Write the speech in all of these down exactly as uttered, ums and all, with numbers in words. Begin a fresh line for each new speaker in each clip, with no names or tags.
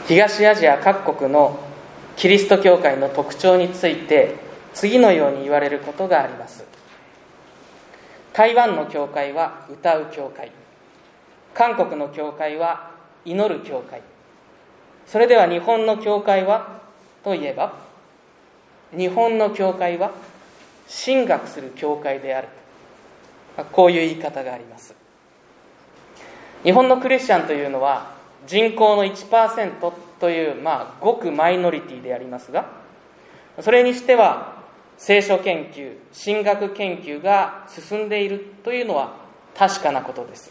東アジア各国のキリスト教会の特徴について次のように言われることがあります。台湾の教会は歌う教会、韓国の教会は祈る教会、それでは日本の教会はといえば、日本の教会は神学する教会である、こういう言い方があります。日本のクリスチャンというのは人口の いちパーセント という、まあ、ごくマイノリティでありますが、それにしては聖書研究、神学研究が進んでいるというのは確かなことです。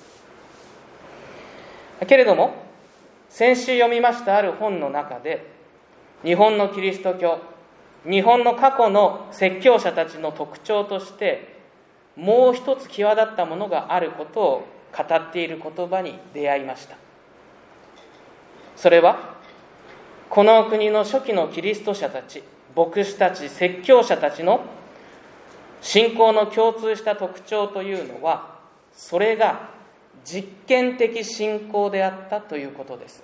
けれども、先週読みましたある本の中で、日本のキリスト教、日本の過去の説教者たちの特徴としてもう一つ際立ったものがあることを語っている言葉に出会いました。それは、この国の初期のキリスト者たち、牧師たち、説教者たちの信仰の共通した特徴というのは、それが実験的信仰であったということです。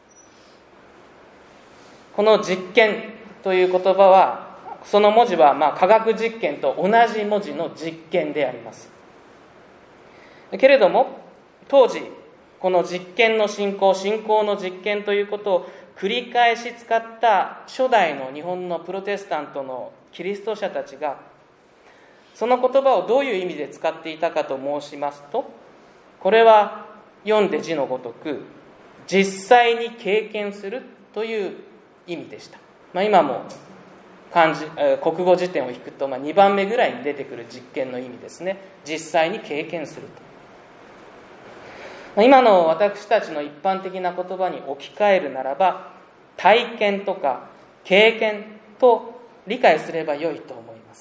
この実験という言葉は、その文字はまあ科学実験と同じ文字の実験であります。けれども、当時この実験の信仰、信仰の実験ということを繰り返し使った初代の日本のプロテスタントのキリスト者たちが、その言葉をどういう意味で使っていたかと申しますと、これは読んで字のごとく実際に経験するという意味でした。まあ、今も漢字国語辞典を引くと、まあにばんめぐらいに出てくる実験の意味ですね。実際に経験すると。まあ、今の私たちの一般的な言葉に置き換えるならば、体験とか経験と理解すればよいと思います。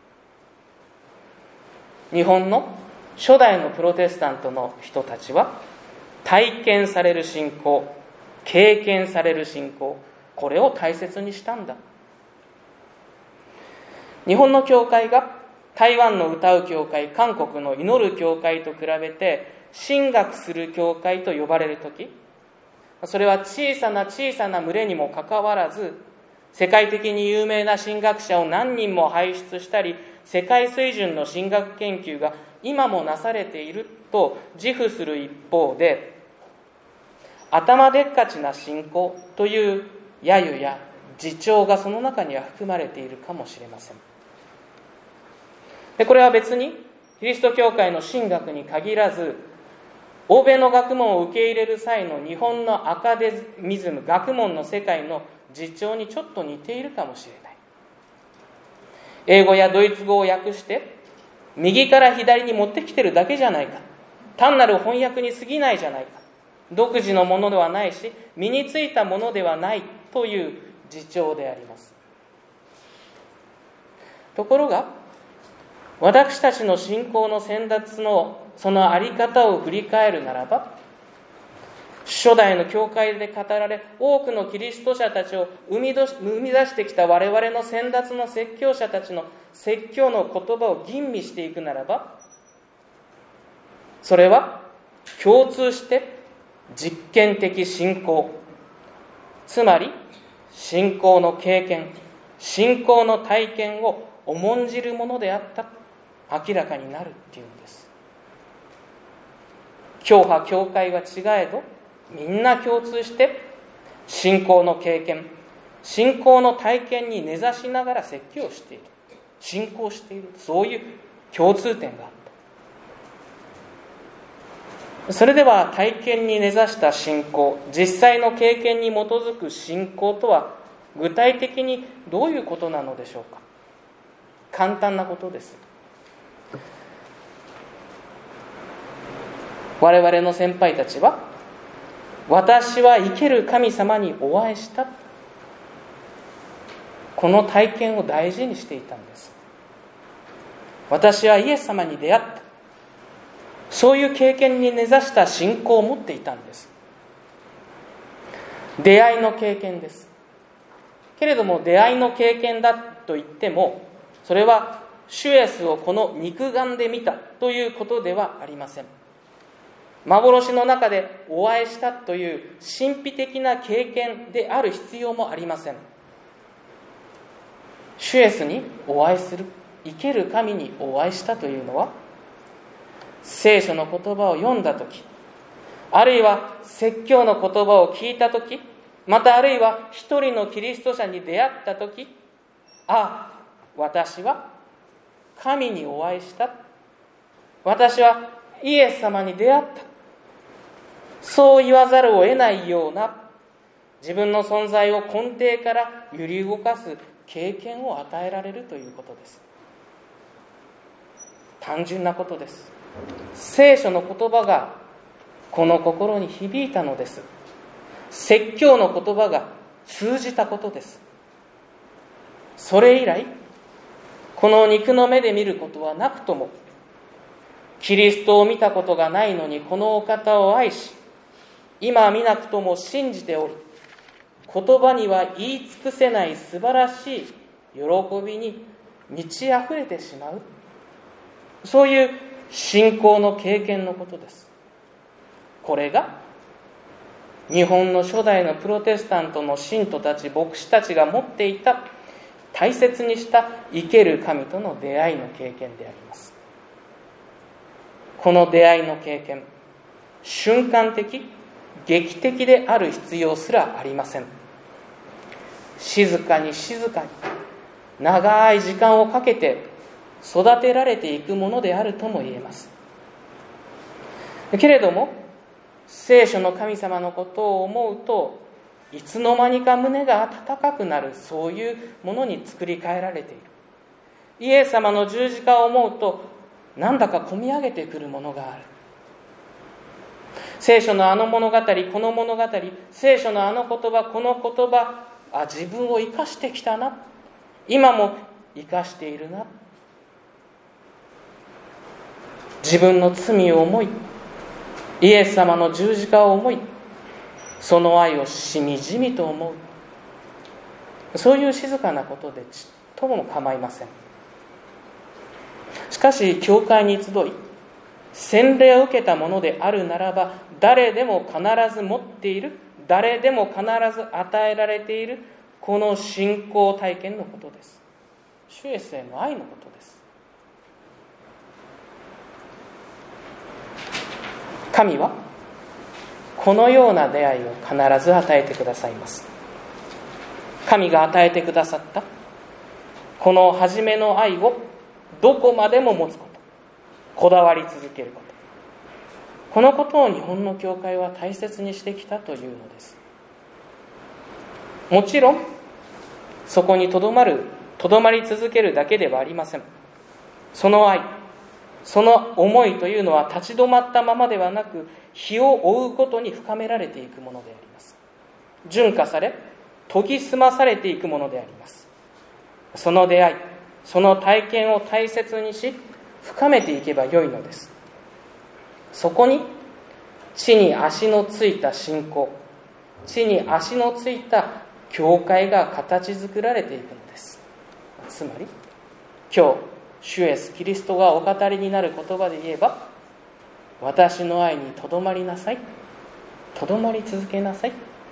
日本の初代のプロテスタントの人たちは、体験される信仰、経験される信仰、これを大切にしたんだ。日本の教会が台湾の歌う教会、韓国の祈る教会と比べて神学する教会と呼ばれるとき、それは小さな小さな群れにもかかわらず、世界的に有名な神学者を何人も輩出したり、世界水準の神学研究が今もなされていると自負する一方で、頭でっかちな信仰という揶揄や自重がその中には含まれているかもしれません。で、これは別にキリスト教会の神学に限らず、欧米の学問を受け入れる際の日本のアカデミズム、学問の世界の自重にちょっと似ているかもしれない。英語やドイツ語を訳して右から左に持ってきてるだけじゃないか、単なる翻訳に過ぎないじゃないか、独自のものではないし身についたものではないという自重であります。ところが、私たちの信仰の先達のそのあり方を振り返るならば、初代の教会で語られ、多くのキリスト者たちを生み出してきた我々の先達の説教者たちの説教の言葉を吟味していくならば、それは共通して実験的信仰、つまり信仰の経験、信仰の体験を重んじるものであった明らかになるっていうんです。教派教会は違えど、みんな共通して信仰の経験、信仰の体験に根ざしながら説教している、信仰している、そういう共通点があった。それでは体験に根ざした信仰、実際の経験に基づく信仰とは具体的にどういうことなのでしょうか。簡単なことです。我々の先輩たちは、私は生ける神様にお会いした、この体験を大事にしていたんです。私はイエス様に出会った、そういう経験に根ざした信仰を持っていたんです。出会いの経験です。けれども、出会いの経験だと言っても、それは主イエスをこの肉眼で見たということではありません。 幻の中でお会いしたという神秘的な経験である必要もありません。主イエスにお会いする、生ける神にお会いしたというのは、聖書の言葉を読んだとき、あるいは説教の言葉を聞いたとき、またあるいは一人のキリスト者に出会ったとき、ああ、私は神にお会いした、私はイエス様に出会った、そう言わざるを得ないような、自分の存在を根底から揺り動かす経験を与えられるということです。単純なことです。聖書の言葉がこの心に響いたのです。説教の言葉が通じたことです。それ以来、この肉の目で見ることはなくとも、キリストを見たことがないのにこのお方を愛し、今見なくとも信じており、言葉には言い尽くせない素晴らしい喜びに満ち溢れてしまう、そういう信仰の経験のことです。これが日本の初代のプロテスタントの信徒たち、牧師たちが持っていた大切にした生ける神との出会いの経験であります。この出会いの経験、瞬間的、劇的である必要すらありません。静かに静かに長い時間をかけて育てられていくものであるとも言えます。けれども聖書の神様のことを思うと、いつの間にか胸が温かくなる、そういうものに作り変えられている。イエス様の十字架を思うと、なんだか込み上げてくるものがある。聖書のあの物語、この物語、聖書のあの言葉、この言葉、あ、自分を生かしてきたな、今も生かしているな、自分の罪を思い、イエス様の十字架を思い、その愛をしみじみと思う、そういう静かなことでちっとも構いません。しかし教会に集い洗礼を受けたものであるならば、誰でも必ず持っている、誰でも必ず与えられている、この信仰体験のことです。主イエスへの愛のことです。神はこのような出会いを必ず与えてくださいます。神が与えてくださったこの初めの愛をどこまでも持つこと、こだわり続けること、このことを日本の教会は大切にしてきたというのです。もちろんそこにとどまるとどまり続けるだけではありません。その愛、その思いというのは立ち止まったままではなく、日を追うことに深められていくものであります。純化され研ぎ澄まされていくものであります。その出会い、その体験を大切にし深めていけばよいのです。そこに地に足のついた信仰、地に足のついた教会が形作られていくのです。つまり今日主イエスキリストがお語りになる言葉で言えば、私の愛にとどまりなさい、とどまり続けなさい、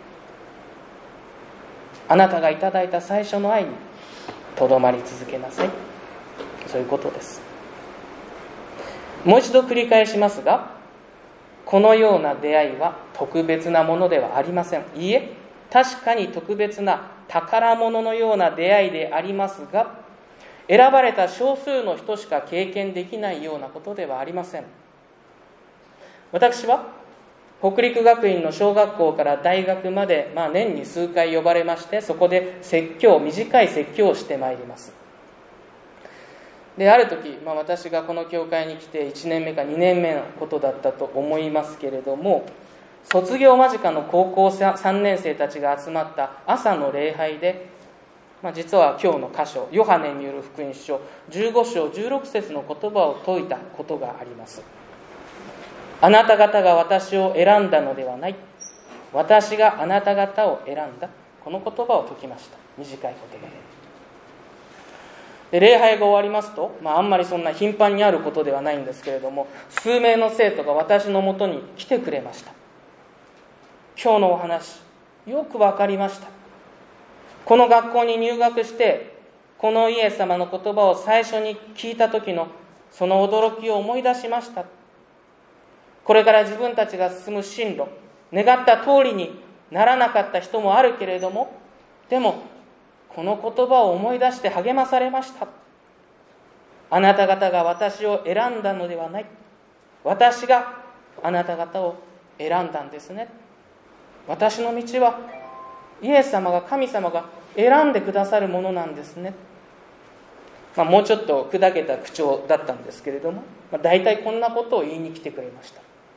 あなたがいただいた最初の愛にとどまり続けなさい、そういうことです。もう一度繰り返しますが、このような出会いは特別なものではありません。いいえ、確かに特別な宝物のような出会いでありますが、選ばれた少数の人しか経験できないようなことではありません。私は北陸学院の小学校から大学まで、まあ、年に数回呼ばれまして、そこで説教、短い説教をしてまいります。である時、まあ、私がこの教会に来ていちねんめかにねんめのことだったと思いますけれども、卒業間近の高校さんねん生たちが集まった朝の礼拝で、まあ、実は今日の箇所、ヨハネによる福音書じゅうご章じゅうろく節の言葉を説いたことがあります。あなた方が私を選んだのではない、私があなた方を選んだ、この言葉を説きました。短い言葉で、 で礼拝が終わりますと、まあ、あんまりそんな頻繁にあることではないんですけれども、数名の生徒が私のもとに来てくれました。今日のお話よくわかりました。この学校に入学してこのイエス様の言葉を最初に聞いた時のその驚きを思い出しました。これから自分たちが進む進路、願った通りにならなかった人もあるけれども、でもこの言葉を思い出して励まされました。あなた方が私を選んだのではない。私があなた方を選んだんですね。私の道はイエス様が、神様が選んでくださるものなんですね。まあ、もうちょっと砕けた口調だったんですけれども、まあ、大体こんなことを言いに来てくれました。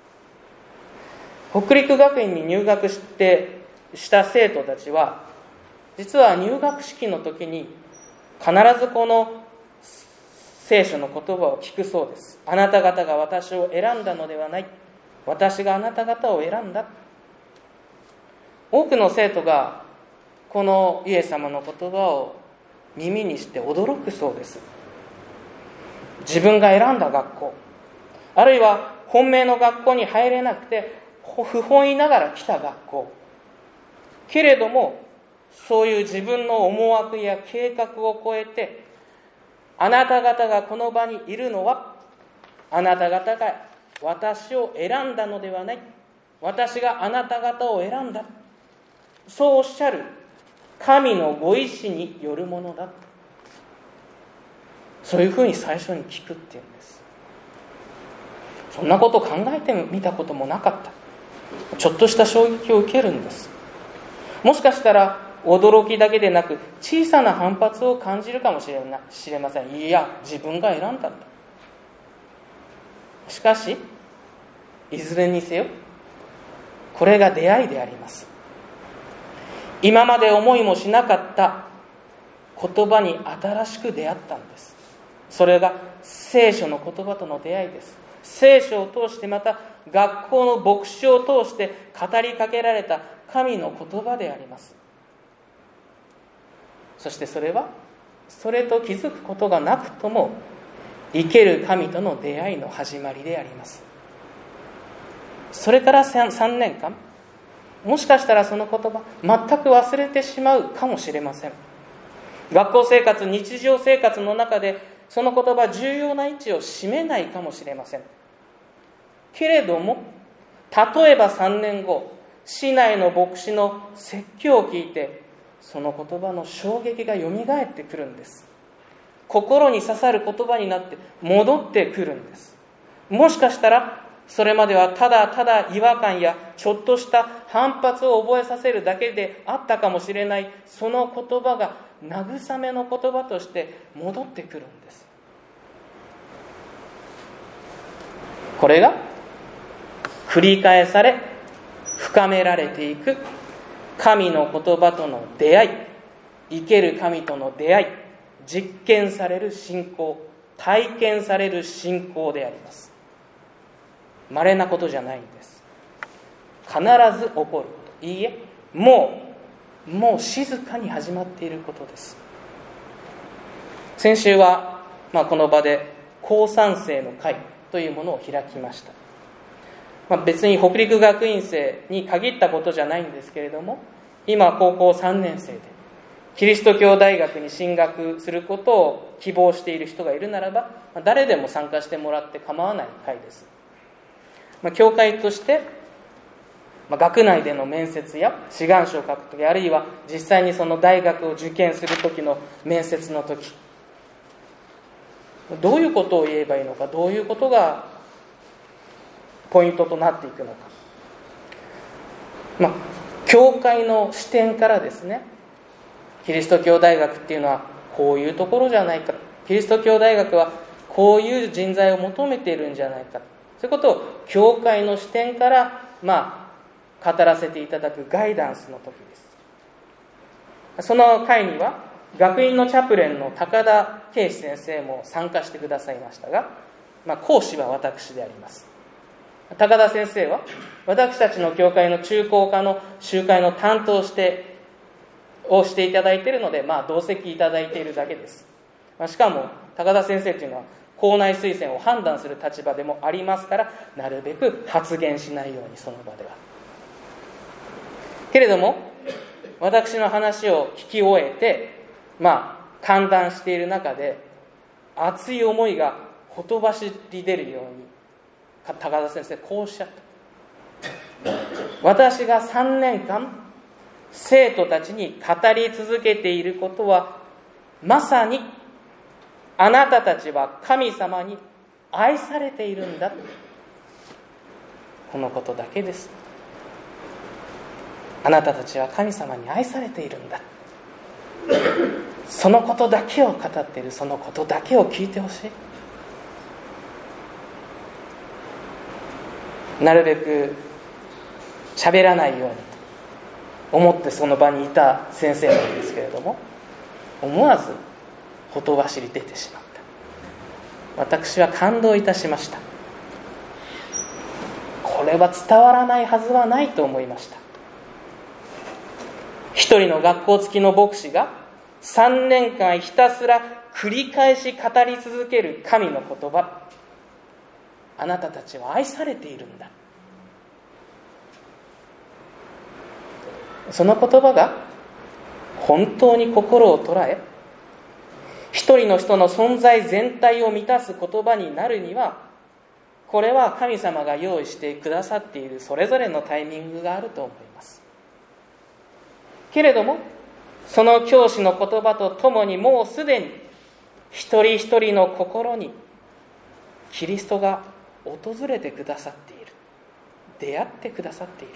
北陸学院に入学してした生徒たちは、実は入学式の時に必ずこの聖書の言葉を聞くそうです。あなた方が私を選んだのではない。私があなた方を選んだ。多くの生徒がこのイエス様の言葉を耳にして驚くそうです。自分が選んだ学校、あるいは本命の学校に入れなくて不本意ながら来た学校、けれどもそういう自分の思惑や計画を超えて、あなた方がこの場にいるのはあなた方が私を選んだのではない。私があなた方を選んだ。そうおっしゃる神のご意志によるものだ。そういうふうに最初に聞くっていうんです。そんなことを考えてみたこともなかった。ちょっとした衝撃を受けるんです。もしかしたら驚きだけでなく小さな反発を感じるかもしれなしれません。いや、自分が選んだんだ。しかしいずれにせよこれが出会いであります。今まで思いもしなかった言葉に新しく出会ったんです。それが聖書の言葉との出会いです。聖書を通して、また学校の牧師を通して語りかけられた神の言葉であります。そしてそれはそれと気づくことがなくとも生ける神との出会いの始まりであります。それからさんねんかん、もしかしたらその言葉全く忘れてしまうかもしれません。学校生活、日常生活の中でその言葉重要な位置を占めないかもしれません。けれども例えばさんねんご、市内の牧師の説教を聞いてその言葉の衝撃がよみがえってくるんです。心に刺さる言葉になって戻ってくるんです。もしかしたらそれまではただただ違和感やちょっとした反発を覚えさせるだけであったかもしれない、その言葉が慰めの言葉として戻ってくるんです。これが繰り返され深められていく神の言葉との出会い、生ける神との出会い、実験される信仰、体験される信仰であります。稀なことじゃないんです。必ず起こること、いいえ、もうもう静かに始まっていることです。先週は、まあ、この場で高三生の会というものを開きました。まあ、別に北陸学院生に限ったことじゃないんですけれども、今高校さんねん生でキリスト教大学に進学することを希望している人がいるならば、誰でも参加してもらって構わない会です。まあ、教会として、まあ、学内での面接や志願書を書くとき、あるいは実際にその大学を受験するときの面接のとき、どういうことを言えばいいのか、どういうことがポイントとなっていくのか、まあ、教会の視点からですね、キリスト教大学っていうのはこういうところじゃないか、キリスト教大学はこういう人材を求めているんじゃないか、そういうことを教会の視点からまあ語らせていただくガイダンスの時です。その会には学院のチャプレンの高田圭司先生も参加してくださいましたが、まあ、講師は私であります。高田先生は私たちの教会の中高科の集会の担当してをしていただいているので、まあ、同席いただいているだけです。 まあ、しかも高田先生というのは校内推薦を判断する立場でもありますから、なるべく発言しないように、その場では。けれども私の話を聞き終えて、まあ歓談している中で熱い思いがほとばしり出るように、高田先生こうおっしゃった。私がさんねんかん生徒たちに語り続けていることは、まさにあなたたちは神様に愛されているんだ、このことだけです。あなたたちは神様に愛されているんだ、そのことだけを語っている。そのことだけを聞いてほしい。なるべく喋らないようにと思ってその場にいた先生なんですけれども、思わずほとばしり出てしまった。私は感動いたしました。これは伝わらないはずはないと思いました。一人の学校付きの牧師がさんねんかんひたすら繰り返し語り続ける神の言葉、あなたたちは愛されているんだ、その言葉が本当に心を捉え、一人の人の存在全体を満たす言葉になるには、これは神様が用意してくださっているそれぞれのタイミングがあると思います。けれどもその教師の言葉とともに、もうすでに一人一人の心にキリストが訪れてくださっている、出会ってくださっている。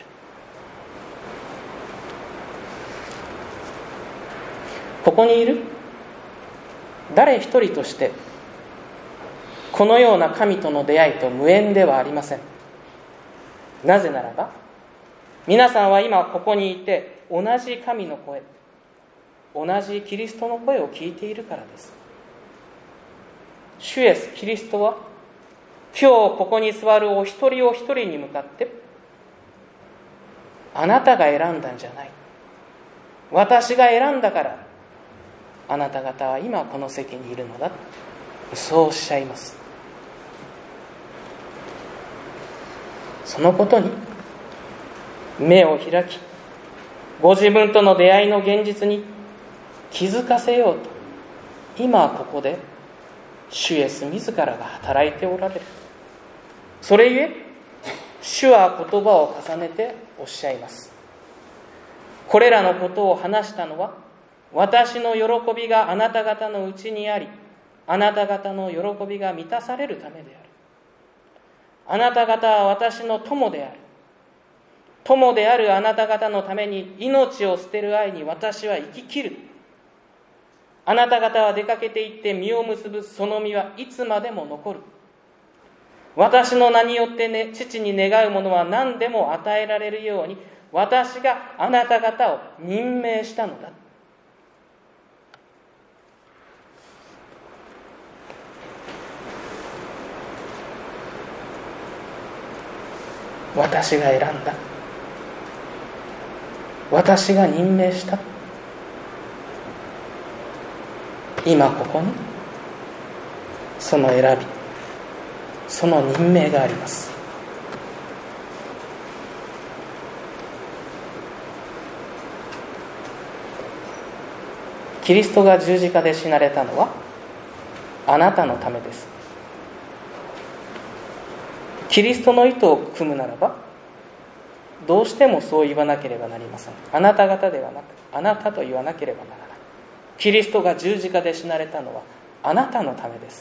ここにいる誰一人としてこのような神との出会いと無縁ではありません。なぜならば、皆さんは今ここにいて同じ神の声、同じキリストの声を聞いているからです。主イエスキリストは今日ここに座るお一人お一人に向かって、あなたが選んだんじゃない、私が選んだからあなた方は今この席にいるのだ、そうおっしゃいます。そのことに目を開き、ご自分との出会いの現実に気づかせようと、今ここで主イエス自らが働いておられる。それゆえ主は言葉を重ねておっしゃいます。これらのことを話したのは、私の喜びがあなた方のうちにあり、あなた方の喜びが満たされるためである。あなた方は私の友である。友であるあなた方のために命を捨てる愛に私は生き切る。あなた方は出かけて行って実を結ぶ。その実はいつまでも残る。私の名によって、ね、父に願うものは何でも与えられるように、私があなた方を任命したのだ。私が選んだ、私が任命した。今ここにその選び、その任命があります。キリストが十字架で死なれたのはあなたのためです。キリストの意図を組むならば、どうしてもそう言わなければなりません。あなた方ではなく、あなたと言わなければならない。キリストが十字架で死なれたのはあなたのためです。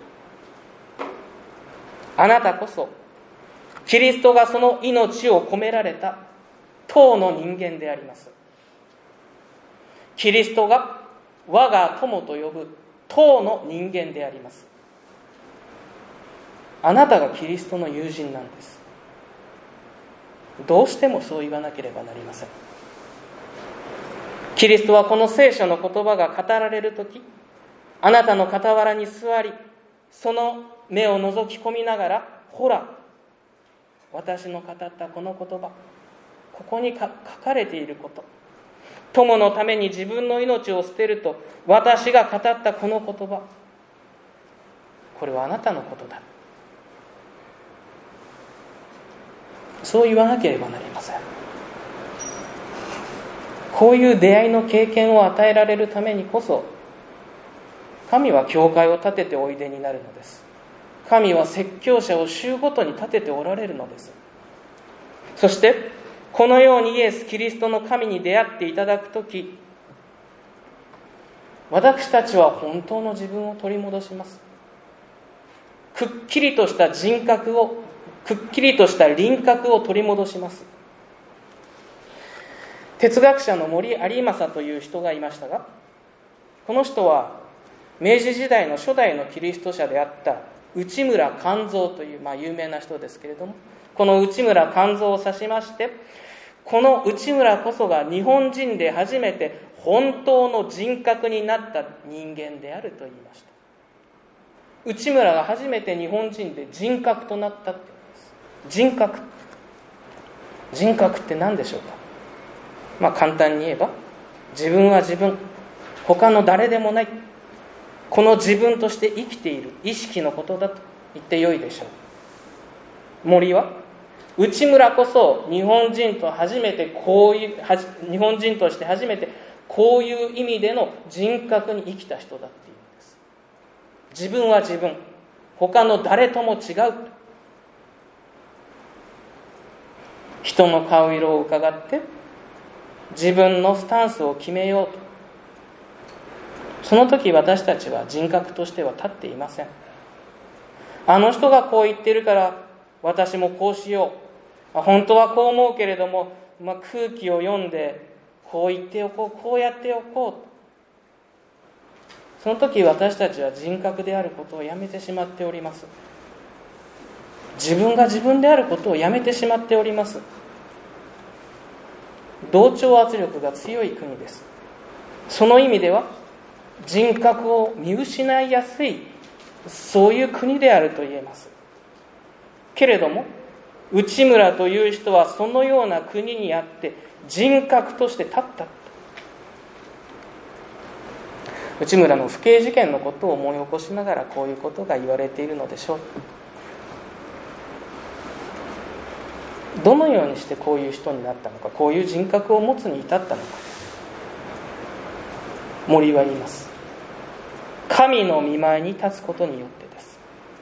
あなたこそキリストがその命を込められた当の人間であります。キリストが我が友と呼ぶ当の人間であります。あなたがキリストの友人なんです。どうしてもそう言わなければなりません。キリストはこの聖書の言葉が語られるとき、あなたの傍らに座り、その目を覗き込みながら、ほら、私の語ったこの言葉、ここに書かれていること、 友のために自分の命を捨てると私が語ったこの言葉、これはあなたのことだ。そう言わなければなりません。こういう出会いの経験を与えられるためにこそ、神は教会を建てておいでになるのです。神は説教者を週ごとに立てておられるのです。そしてこのようにイエス・キリストの神に出会っていただくとき、私たちは本当の自分を取り戻します。くっきりとした人格を、くっきりとした輪郭を取り戻します。哲学者の森有正という人がいましたが、この人は明治時代の初代のキリスト者であった内村勘三という、まあ、有名な人ですけれども、この内村勘三を指しまして、この内村こそが日本人で初めて本当の人格になった人間であると言いました。内村が初めて日本人で人格となったって言うんです。人格人格って何でしょうか。まあ簡単に言えば、自分は自分、他の誰でもない、この自分として生きている意識のことだと言ってよいでしょう。森は内村こそ日本人と初めてこういう日本人として初めてこういう意味での人格に生きた人だっていうんです。自分は自分、他の誰とも違う。人の顔色を伺って自分のスタンスを決めようと、その時私たちは人格としては立っていません。あの人がこう言ってるから私もこうしよう、本当はこう思うけれども、まあ、空気を読んでこう言っておこう、こうやっておこうと、その時私たちは人格であることをやめてしまっております。自分が自分であることをやめてしまっております。同調圧力が強い国です。その意味では人格を見失いやすい、そういう国であると言えます。けれども内村という人はそのような国にあって人格として立った。内村の不敬事件のことを思い起こしながらこういうことが言われているのでしょう。どのようにしてこういう人になったのか、こういう人格を持つに至ったのか、森は言います。神の御前に立つことによってです。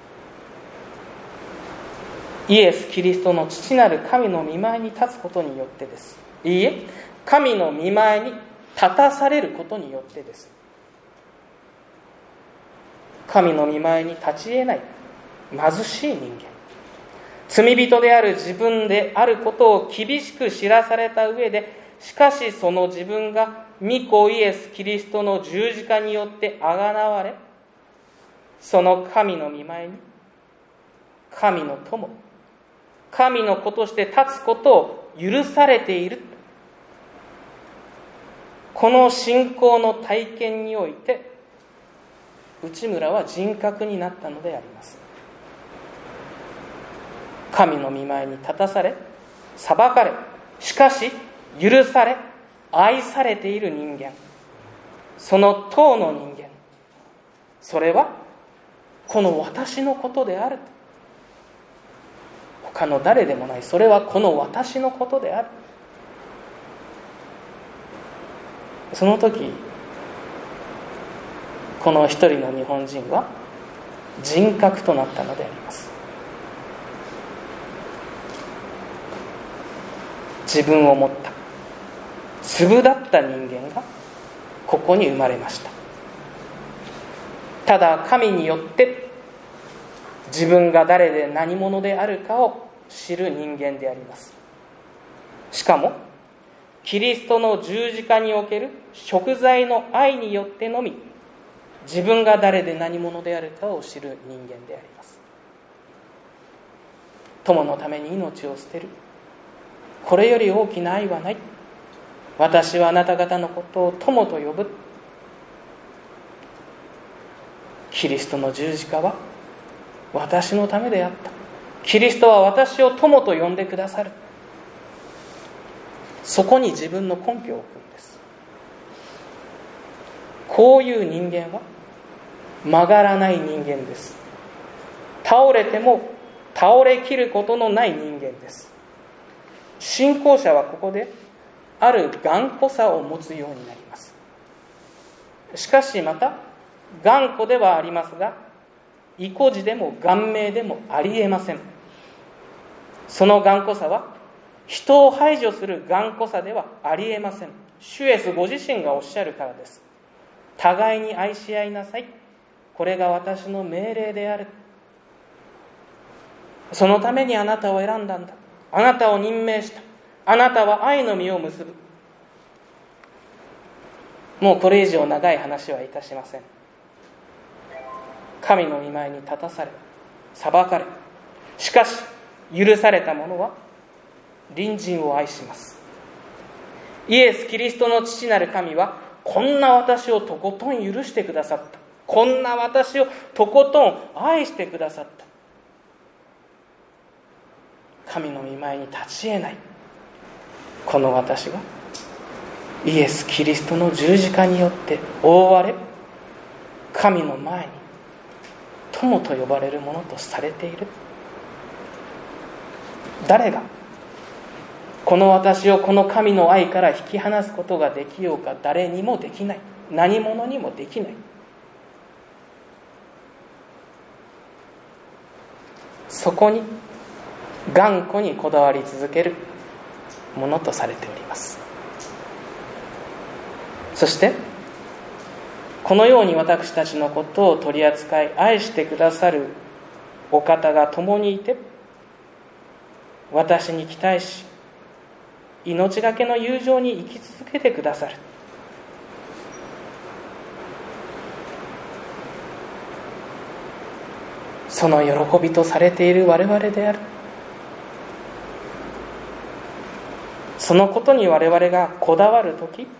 イエス・キリストの父なる神の御前に立つことによってです。いいえ、神の御前に立たされることによってです。神の御前に立ち得ない貧しい人間、罪人である自分であることを厳しく知らされた上で、しかしその自分が御子イエス・キリストの十字架によってあがなわれ、その神の御前に神の友、神の子として立つことを許されている。この信仰の体験において内村は人格になったのであります。神の御前に立たされ、裁かれ、しかし許され、愛されている人間、その当の人間、それはこの私のことである。他の誰でもない、それはこの私のことである。その時この一人の日本人は人格となったのであります。自分を持った粒だった人間がここに生まれました。ただ神によって自分が誰で何者であるかを知る人間であります。しかもキリストの十字架における贖罪の愛によってのみ自分が誰で何者であるかを知る人間であります。友のために命を捨てる、これより大きな愛はない。私はあなた方のことを友と呼ぶ。キリストの十字架は私のためであった。キリストは私を友と呼んでくださる。そこに自分の根拠を置くんです。 こういう人間は曲がらない人間です。倒れても倒れきることのない人間です。信仰者はここである頑固さを持つようになります。しかしまた頑固ではありますが、意固地でも顔面でもありえません。その頑固さは人を排除する頑固さではありえません。主イエスご自身がおっしゃるからです。互いに愛し合いなさい。これが私の命令である。そのためにあなたを選んだんだ。あなたを任命した。あなたは愛の実を結ぶ。もうこれ以上長い話はいたしません。神の御前に立たされ、裁かれ、しかし許された者は隣人を愛します。イエス・キリストの父なる神はこんな私をとことん許してくださった。こんな私をとことん愛してくださった。神の御前に立ち得ないこの私がイエス・キリストの十字架によって覆われ、神の前に友と呼ばれるものとされている。誰がこの私をこの神の愛から引き離すことができようか。誰にもできない。何者にもできない。そこに頑固にこだわり続けるものとされております。そしてこのように私たちのことを取り扱い愛してくださるお方が共にいて、私に期待し命がけの友情に生き続けてくださる。その喜びとされている我々である。そのことに我々がこだわるとき、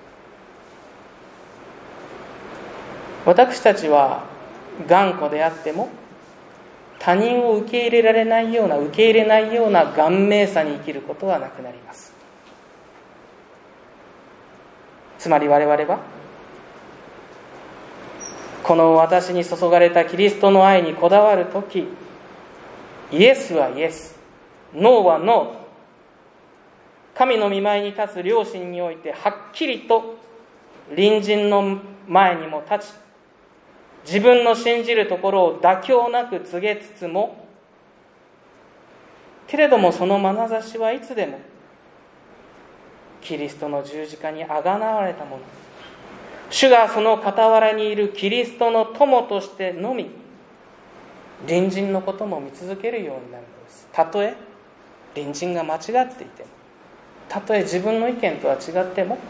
私たちは頑固であっても他人を受け入れられないような受け入れないような顔面さに生きることはなくなります。つまり我々はこの私に注がれたキリストの愛にこだわるとき、イエスはイエス、ノーはノー、神の御前に立つ良心においてはっきりと隣人の前にも立ち、自分の信じるところを妥協なく告げつつも、けれどもその眼差しはいつでもキリストの十字架にあがなわれたもの、主がその傍らにいるキリストの友としてのみ隣人のことも見続けるようになるのです。たとえ隣人が間違っていても、たとえ自分の意見とは違っても、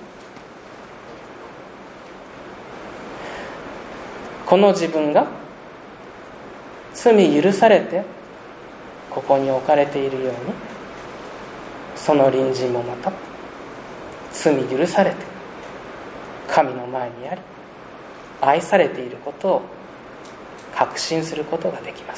この自分が罪許されてここに置かれているように、その隣人もまた罪許されて神の前にあり愛されていることを確信することができます。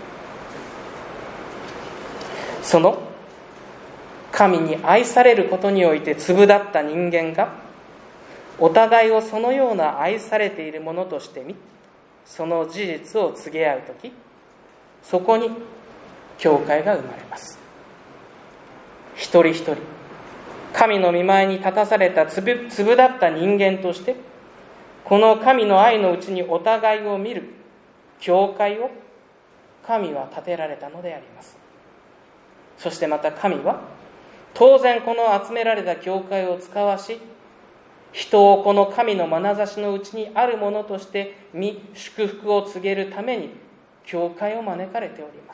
その神に愛されることにおいて粒立った人間がお互いをそのような愛されているものとして見、その事実を告げ合うとき、そこに教会が生まれます。一人一人神の御前に立たされた粒立った人間として、この神の愛のうちにお互いを見る教会を神は立てられたのであります。そしてまた神は当然この集められた教会を使わし、人をこの神の眼差しのうちにあるものとして見、祝福を告げるために教会を招かれております。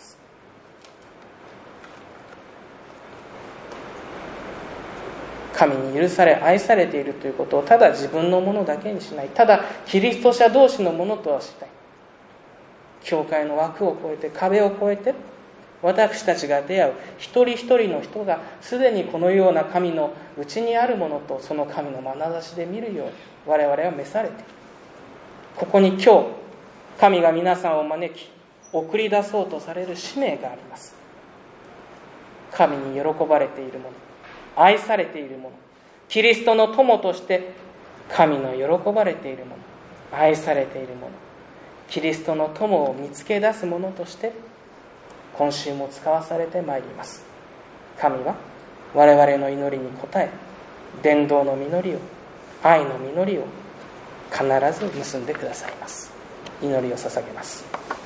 神に許され愛されているということをただ自分のものだけにしない、ただキリスト者同士のものとはしない、教会の枠を越えて壁を越えて私たちが出会う一人一人の人がすでにこのような神のうちにあるものとその神の眼差しで見るように我々は召されている。ここに今日神が皆さんを招き送り出そうとされる使命があります。神に喜ばれているもの、愛されているもの、キリストの友として神の喜ばれているもの、愛されているもの、キリストの友を見つけ出すものとして今週も使わされてまいります。神は我々の祈りに応え、伝道の実りを、愛の実りを必ず結んでくださいます。祈りを捧げます。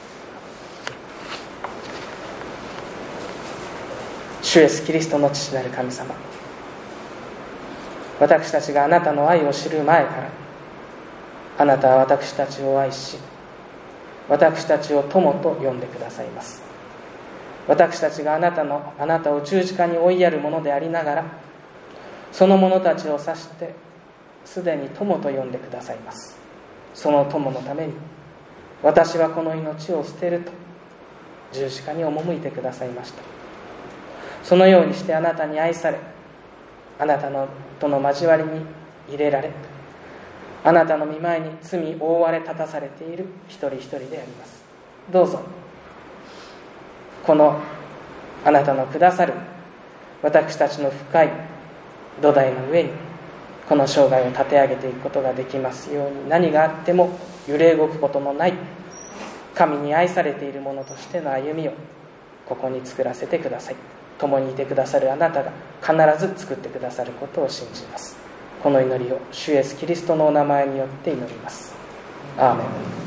主イエスキリストの父なる神様、私たちがあなたの愛を知る前からあなたは私たちを愛し、私たちを友と呼んでくださいます。私たちがあなたのあなたを十字架に追いやるものでありながら、その者たちを指してすでに友と呼んでくださいます。その友のために私はこの命を捨てると十字架に赴いてくださいました。そのようにしてあなたに愛され、あなたのとの交わりに入れられ、あなたの御前に罪覆われ立たされている一人一人であります。どうぞこのあなたのくださる私たちの深い土台の上にこの生涯を立て上げていくことができますように、何があっても揺れ動くことのない神に愛されている者としての歩みをここに作らせてください。共にいてくださるあなたが必ず作ってくださることを信じます。この祈りを主イエスキリストのお名前によって祈ります。アーメン。